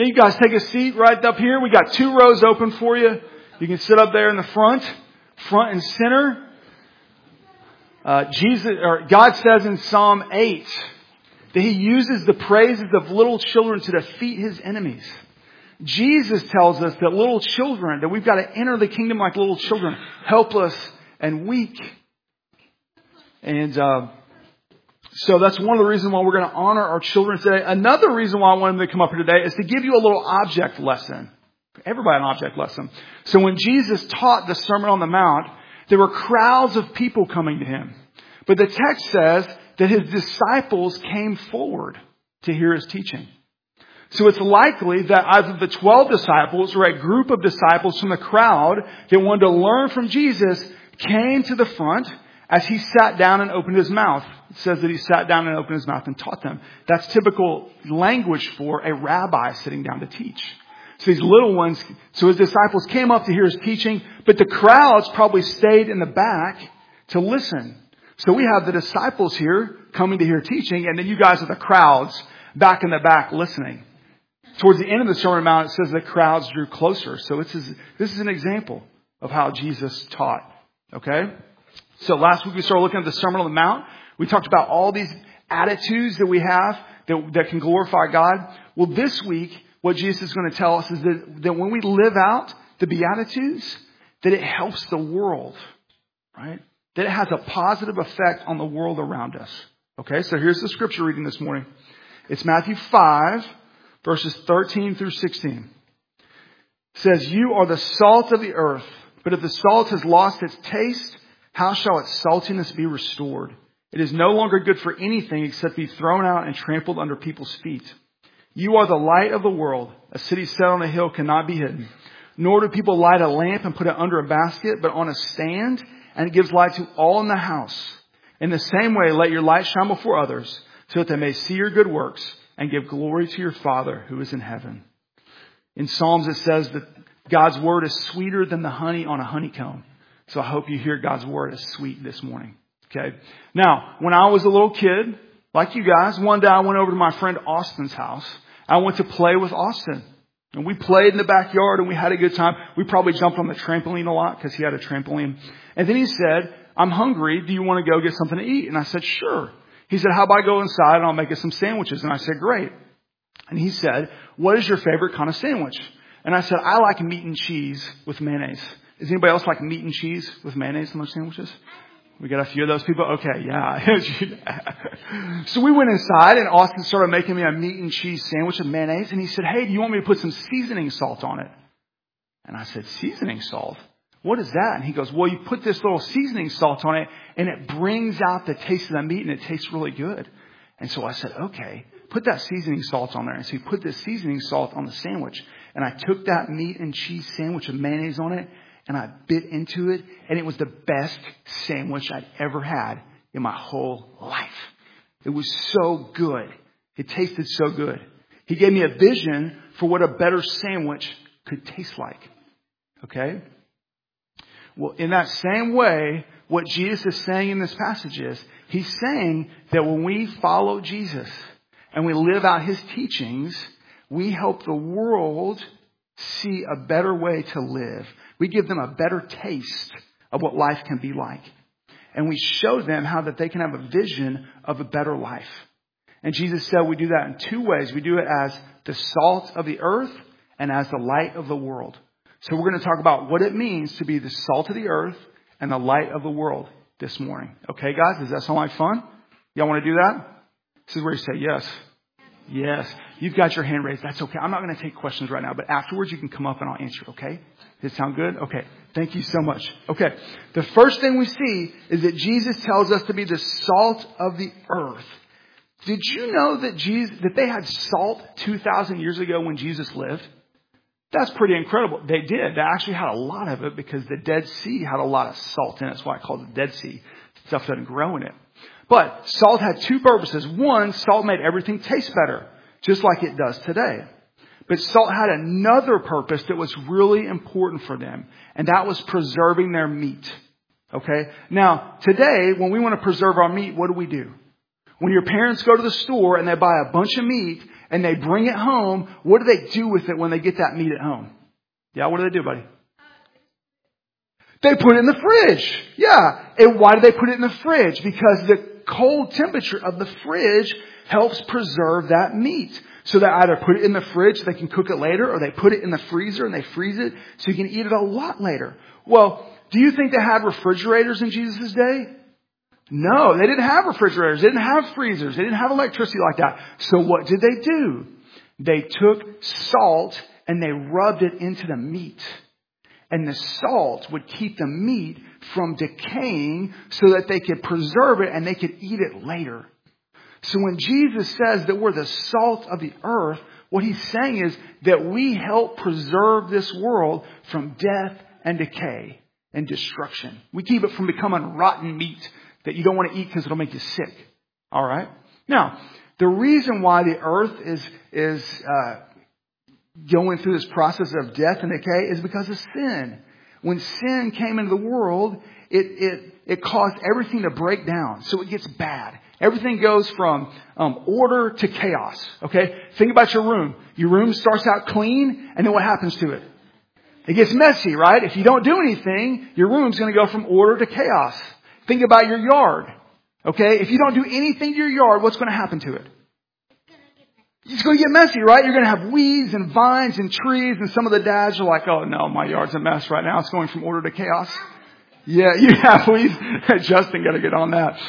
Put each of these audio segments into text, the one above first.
You guys take a seat right up here. We got 2 rows open for you. You can sit up there in the front and center. God says in Psalm 8 that He uses the praises of little children to defeat His enemies. Jesus tells us that little children, that we've got to enter the kingdom like little children, helpless and weak. And so that's one of the reasons why we're going to honor our children today. Another reason why I wanted them to come up here today is to give you a little object lesson. Everybody an object lesson. So when Jesus taught the Sermon on the Mount, there were crowds of people coming to Him. But the text says that His disciples came forward to hear His teaching. So it's likely that either the 12 disciples or a group of disciples from the crowd that wanted to learn from Jesus came to the front as He sat down and opened His mouth. It says that He sat down and opened His mouth and taught them. That's typical language for a rabbi sitting down to teach. So these little ones, so His disciples came up to hear His teaching, but the crowds probably stayed in the back to listen. So we have the disciples here coming to hear teaching, and then you guys are the crowds back in the back listening. Towards the end of the Sermon on the Mount, it says the crowds drew closer. So this is an example of how Jesus taught. Okay? So last week we started looking at the Sermon on the Mount. We talked about all these attitudes that we have that can glorify God. Well, this week, what Jesus is going to tell us is that when we live out the Beatitudes, that it helps the world, right? That it has a positive effect on the world around us. Okay, so here's the scripture reading this morning. It's Matthew 5, verses 13 through 16. It says, "You are the salt of the earth, but if the salt has lost its taste, how shall its saltiness be restored? It is no longer good for anything except be thrown out and trampled under people's feet. You are the light of the world. A city set on a hill cannot be hidden. Nor do people light a lamp and put it under a basket, but on a stand, and it gives light to all in the house. In the same way, let your light shine before others, so that they may see your good works and give glory to your Father who is in heaven." In Psalms it says that God's word is sweeter than the honey on a honeycomb. So I hope you hear God's word is sweet this morning. Okay. Now, when I was a little kid, like you guys, one day I went over to my friend Austin's house. I went to play with Austin. And we played in the backyard and we had a good time. We probably jumped on the trampoline a lot because he had a trampoline. And then he said, "I'm hungry. Do you want to go get something to eat?" And I said, "Sure." He said, "How about I go inside and I'll make us some sandwiches?" And I said, "Great." And he said, "What is your favorite kind of sandwich?" And I said, "I like meat and cheese with mayonnaise." Does anybody else like meat and cheese with mayonnaise on their sandwiches? We got a few of those people? Okay, yeah. So we went inside and Austin started making me a meat and cheese sandwich with mayonnaise. And he said, "Hey, do you want me to put some seasoning salt on it?" And I said, "Seasoning salt? What is that?" And he goes, "Well, you put this little seasoning salt on it and it brings out the taste of the meat and it tastes really good." And so I said, "Okay, put that seasoning salt on there." And so he put this seasoning salt on the sandwich. And I took that meat and cheese sandwich with mayonnaise on it and I bit into it. And it was the best sandwich I'd ever had in my whole life. It was so good. It tasted so good. He gave me a vision for what a better sandwich could taste like. Okay? Well, in that same way, what Jesus is saying in this passage is, He's saying that when we follow Jesus and we live out His teachings, we help the world see a better way to live. We give them a better taste of what life can be like. And we show them how that they can have a vision of a better life. And Jesus said we do that in 2 ways. We do it as the salt of the earth and as the light of the world. So we're going to talk about what it means to be the salt of the earth and the light of the world this morning. Okay, guys? Does that sound like fun? Y'all want to do that? This is where you say yes. Yes. You've got your hand raised. That's okay. I'm not going to take questions right now, but afterwards you can come up and I'll answer. Okay? Does it sound good? Okay. Thank you so much. Okay. The first thing we see is that Jesus tells us to be the salt of the earth. Did you know that they had salt 2,000 years ago when Jesus lived? That's pretty incredible. They did. They actually had a lot of it because the Dead Sea had a lot of salt in it. That's why I call it the Dead Sea. Stuff doesn't grow in it. But salt had 2 purposes. One, salt made everything taste better, just like it does today. But salt had another purpose that was really important for them, and that was preserving their meat. Okay? Now, today, when we want to preserve our meat, what do? When your parents go to the store and they buy a bunch of meat and they bring it home, what do they do with it when they get that meat at home? Yeah, what do they do, buddy? They put it in the fridge. Yeah. And why do they put it in the fridge? Because the cold temperature of the fridge helps preserve that meat. So they either put it in the fridge so they can cook it later, or they put it in the freezer and they freeze it so you can eat it a lot later. Well, do you think they had refrigerators in Jesus' day? No, they didn't have refrigerators. They didn't have freezers. They didn't have electricity like that. So what did they do? They took salt and they rubbed it into the meat. And the salt would keep the meat from decaying so that they could preserve it and they could eat it later. So when Jesus says that we're the salt of the earth, what he's saying is that we help preserve this world from death and decay and destruction. We keep it from becoming rotten meat that you don't want to eat because it'll make you sick. All right? Now, the reason why the earth is going through this process of death and decay is because of sin. When sin came into the world, it caused everything to break down. So it gets bad. Everything goes from order to chaos. Okay? Think about your room. Your room starts out clean, and then what happens to it? It gets messy, right? If you don't do anything, your room's going to go from order to chaos. Think about your yard. Okay? If you don't do anything to your yard, what's going to happen to it? It's going to get messy, right? You're going to have weeds and vines and trees, and some of the dads are like, oh no, my yard's a mess right now. It's going from order to chaos. Yeah, you have weeds. Justin got to get on that.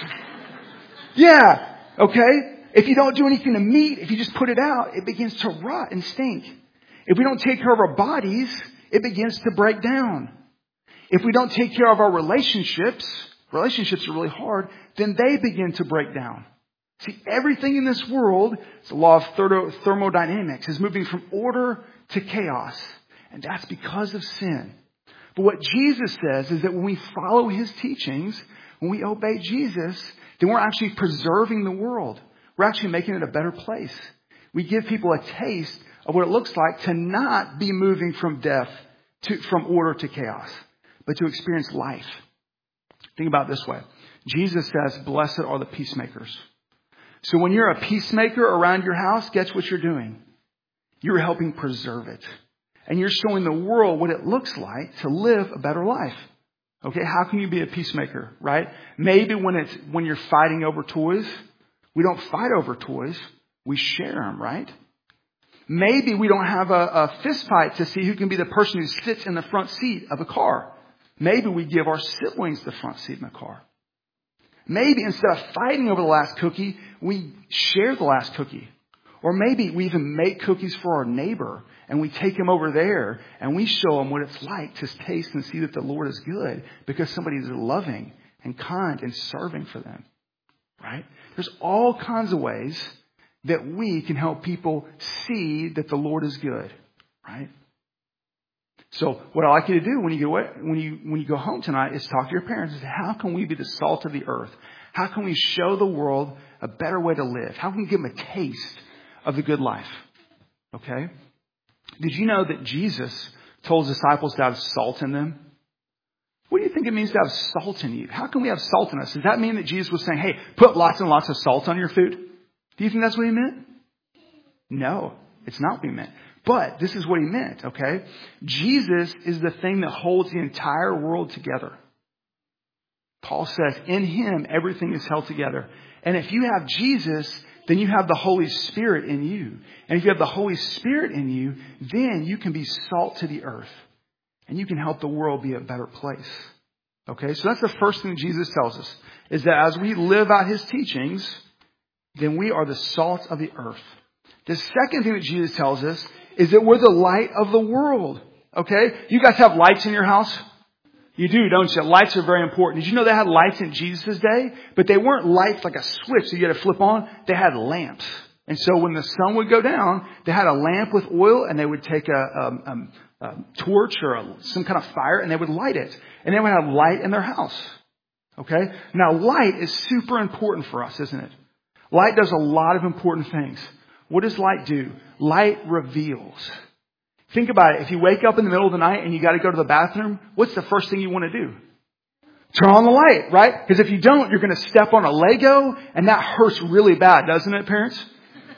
Yeah, okay? If you don't do anything to meat, if you just put it out, it begins to rot and stink. If we don't take care of our bodies, it begins to break down. If we don't take care of our relationships are really hard, then they begin to break down. See, everything in this world, it's the law of thermodynamics, is moving from order to chaos. And that's because of sin. But what Jesus says is that when we follow his teachings, when we obey Jesus, then we're actually preserving the world. We're actually making it a better place. We give people a taste of what it looks like to not be moving from from order to chaos, but to experience life. Think about it this way. Jesus says, blessed are the peacemakers. So when you're a peacemaker around your house, guess what you're doing? You're helping preserve it. And you're showing the world what it looks like to live a better life. Okay, how can you be a peacemaker, right? Maybe when you're fighting over toys, we don't fight over toys. We share them, right? Maybe we don't have a fist fight to see who can be the person who sits in the front seat of a car. Maybe we give our siblings the front seat in the car. Maybe instead of fighting over the last cookie, we share the last cookie. Or maybe we even make cookies for our neighbor and we take him over there and we show him what it's like to taste and see that the Lord is good because somebody is loving and kind and serving for them. Right? There's all kinds of ways that we can help people see that the Lord is good. Right? So what I'd like you to do when you go home tonight is talk to your parents and say, how can we be the salt of the earth? How can we show the world a better way to live? How can we give them a taste of the good life? Okay? Did you know that Jesus told his disciples to have salt in them? What do you think it means to have salt in you? How can we have salt in us? Does that mean that Jesus was saying, hey, put lots and lots of salt on your food? Do you think that's what he meant? No, it's not what he meant. But this is what he meant, okay? Jesus is the thing that holds the entire world together. Paul says, in him, everything is held together. And if you have Jesus, then you have the Holy Spirit in you. And if you have the Holy Spirit in you, then you can be salt to the earth. And you can help the world be a better place. Okay, so that's the first thing Jesus tells us, is that as we live out his teachings, then we are the salt of the earth. The second thing that Jesus tells us is that we're the light of the world. Okay? You guys have lights in your house? You do, don't you? Lights are very important. Did you know they had lights in Jesus' day? But they weren't lights like a switch that you had to flip on. They had lamps. And so when the sun would go down, they had a lamp with oil and they would take a torch or some kind of fire and they would light it. And they would have light in their house. Okay? Now light is super important for us, isn't it? Light does a lot of important things. What does light do? Light reveals. Think about it. If you wake up in the middle of the night and you got to go to the bathroom, what's the first thing you want to do? Turn on the light, right? Because if you don't, you're going to step on a Lego and that hurts really bad, doesn't it, parents?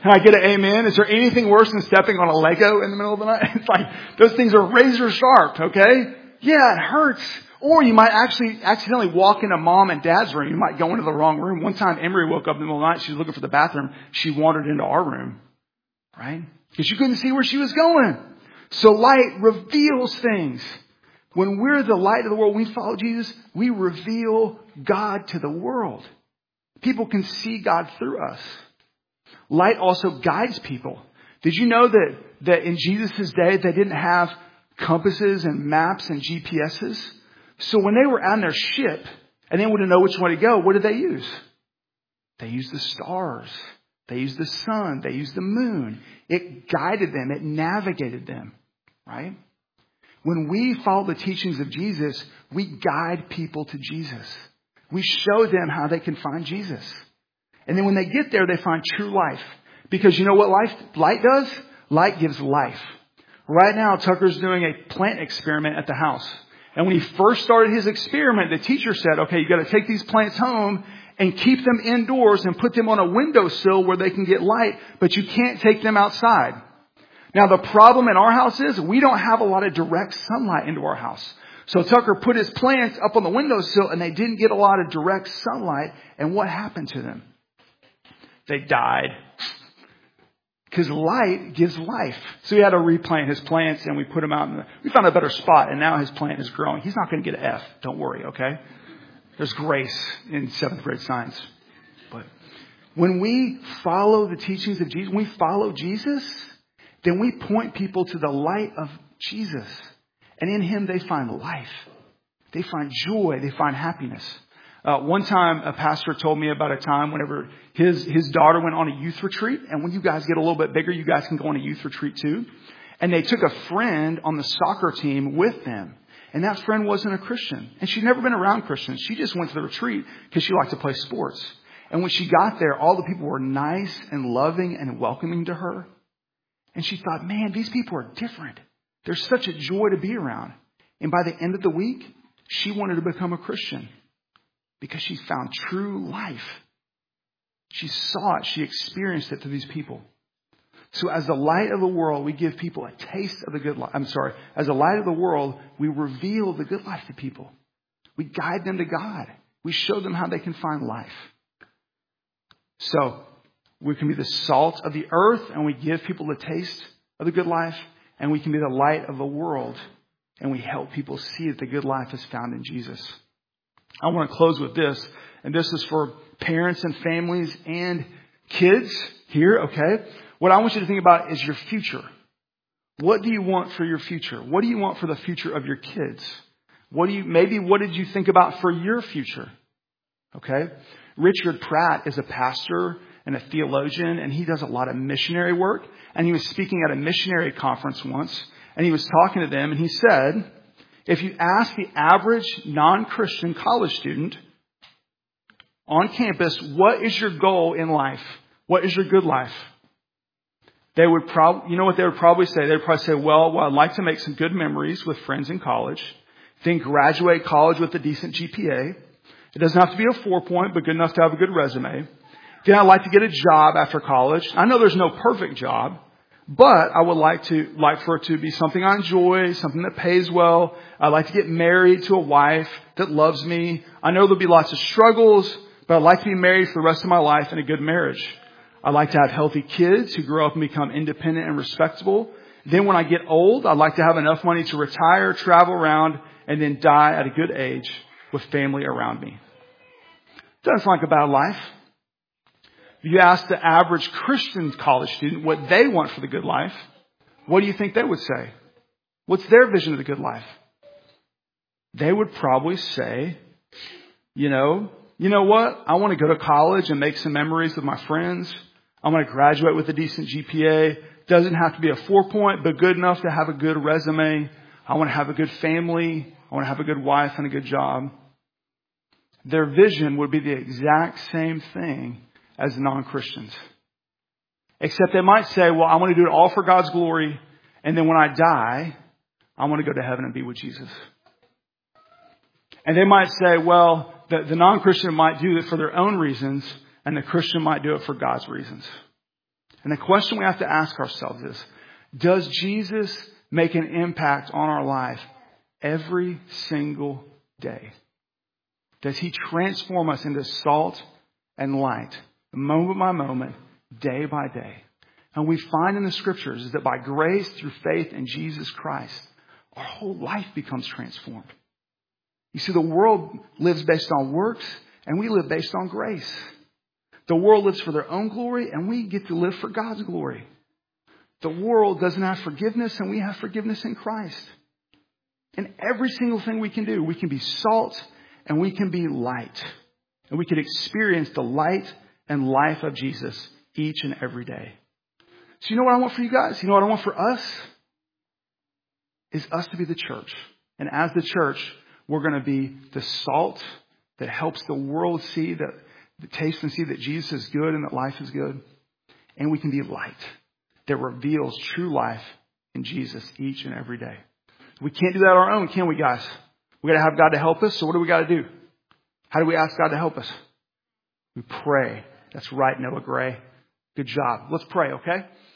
Can I get an amen? Is there anything worse than stepping on a Lego in the middle of the night? It's like, those things are razor sharp, okay? Yeah, it hurts. Or you might actually accidentally walk into mom and dad's room. You might go into the wrong room. One time Emery woke up in the middle of the night. She was looking for the bathroom. She wandered into our room, right? Because you couldn't see where she was going. So light reveals things. When we're the light of the world, we follow Jesus, we reveal God to the world. People can see God through us. Light also guides people. Did you know that in Jesus' day, they didn't have compasses and maps and GPSs? So when they were on their ship and they wanted to know which way to go, what did they use? They used the stars. They used the sun. They used the moon. It guided them. It navigated them, right? When we follow the teachings of Jesus, we guide people to Jesus. We show them how they can find Jesus. And then when they get there, they find true life. Because you know what light does? Light gives life. Right now, Tucker's doing a plant experiment at the house. And when he first started his experiment, the teacher said, okay, you got to take these plants home and keep them indoors and put them on a windowsill where they can get light, but you can't take them outside. Now, the problem in our house is we don't have a lot of direct sunlight into our house. So Tucker put his plants up on the windowsill and they didn't get a lot of direct sunlight. And what happened to them? They died. Because light gives life. So he had to replant his plants and we put them out. We found a better spot and now his plant is growing. He's not going to get an F. Don't worry, okay? There's grace in 7th grade science. But when we follow the teachings of Jesus, when we follow Jesus, then we point people to the light of Jesus. And in him they find life. They find joy. They find happiness. One time a pastor told me about a time whenever his daughter went on a youth retreat. And when you guys get a little bit bigger, you guys can go on a youth retreat too. And they took a friend on the soccer team with them. And that friend wasn't a Christian. And she'd never been around Christians. She just went to the retreat because she liked to play sports. And when she got there, all the people were nice and loving and welcoming to her. And she thought, man, these people are different. They're such a joy to be around. And by the end of the week, she wanted to become a Christian because she found true life. She saw it. She experienced it through these people. So as the light of the world, we give people a taste of the good life. As the light of the world, we reveal the good life to people. We guide them to God. We show them how they can find life. So we can be the salt of the earth and we give people the taste of the good life. And we can be the light of the world and we help people see that the good life is found in Jesus. I want to close with this. And this is for parents and families and kids here, okay? What I want you to think about is your future. What do you want for your future? What do you want for the future of your kids? What did you think about for your future? Okay? Richard Pratt is a pastor and a theologian, and he does a lot of missionary work. And he was speaking at a missionary conference once, and he was talking to them, and he said, if you ask the average non-Christian college student on campus, what is your goal in life? What is your good life? They would you know what they would probably say? They would probably say, well, I'd like to make some good memories with friends in college, then graduate college with a decent GPA. It doesn't have to be a 4-point, but good enough to have a good resume. Then I'd like to get a job after college. I know there's no perfect job, but I would like for it to be something I enjoy, something that pays well. I'd like to get married to a wife that loves me. I know there'll be lots of struggles, but I'd like to be married for the rest of my life in a good marriage. I'd like to have healthy kids who grow up and become independent and respectable. Then when I get old, I'd like to have enough money to retire, travel around, and then die at a good age with family around me. Doesn't sound like a bad life. If you ask the average Christian college student what they want for the good life, what do you think they would say? What's their vision of the good life? They would probably say, you know what? I want to go to college and make some memories with my friends. I want to graduate with a decent GPA. Doesn't have to be a 4-point, but good enough to have a good resume. I want to have a good family. I want to have a good wife and a good job. Their vision would be the exact same thing as the non-Christians. Except they might say, well, I want to do it all for God's glory. And then when I die, I want to go to heaven and be with Jesus. And they might say, well, the non-Christian might do it for their own reasons, and the Christian might do it for God's reasons. And the question we have to ask ourselves is, does Jesus make an impact on our life every single day? Does he transform us into salt and light, moment by moment, day by day? And we find in the scriptures is that by grace through faith in Jesus Christ, our whole life becomes transformed. You see, the world lives based on works, and we live based on grace. The world lives for their own glory, and we get to live for God's glory. The world doesn't have forgiveness, and we have forgiveness in Christ. And every single thing we can do, we can be salt and we can be light. And we can experience the light and life of Jesus each and every day. So you know what I want for you guys? You know what I want for us? Is us to be the church. And as the church, we're going to be the salt that helps the world see, that taste and see that Jesus is good and that life is good. And we can be light that reveals true life in Jesus each and every day. We can't do that on our own, can we, guys? We got to have God to help us. So what do we got to do? How do we ask God to help us? We pray. That's right, Noah Gray. Good job. Let's pray, okay?